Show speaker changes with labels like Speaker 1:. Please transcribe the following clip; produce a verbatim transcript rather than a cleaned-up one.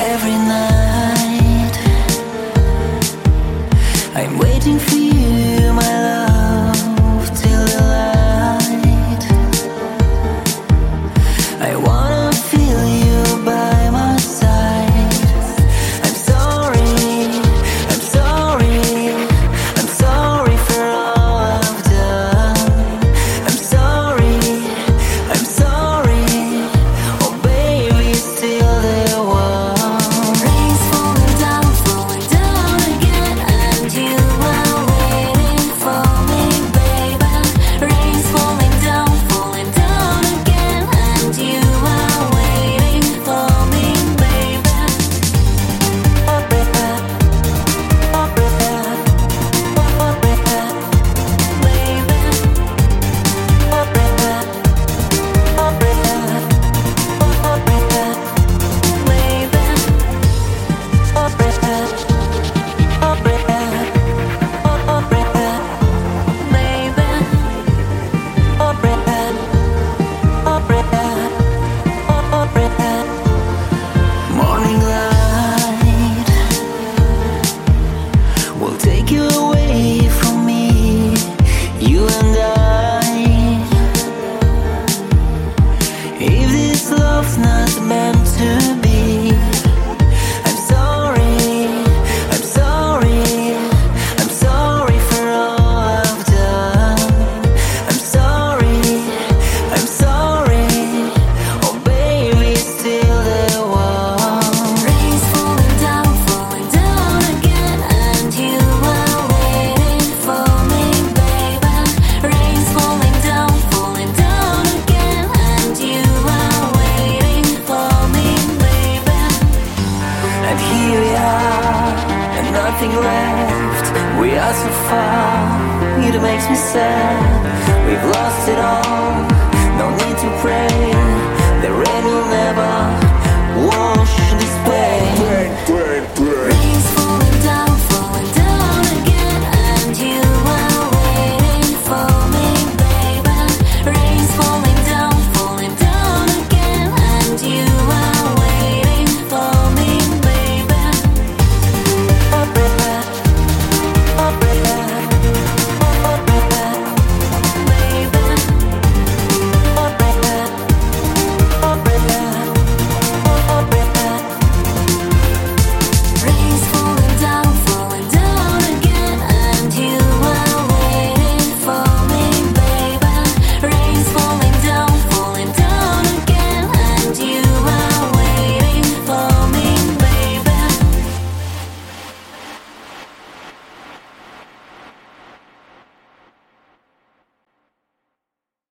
Speaker 1: Every night I'm waiting for you, my love, till the light. I wanna feel you by my side. I'm sorry, I'm sorry, I'm sorry for all I've done. I'm sorry, I'm sorry, oh baby, still there one.
Speaker 2: Rain's falling down, falling down again, and you are waiting for me, baby. Rain's falling down, falling down again, and you are waiting for me, baby.
Speaker 1: Morning light will take you away from me, you and I. If this love's not meant to be, I'm sorry, I'm sorry, I'm sorry for all I've done. I'm sorry, I'm sorry, oh baby, still the one.
Speaker 2: Rain's falling down, falling down again, and you are waiting for me, baby. Rain's falling down, falling down again, and you are waiting for me, baby.
Speaker 1: And here we are, and nothing left. We are so far, it makes me sad. We've lost it all, no need to pray.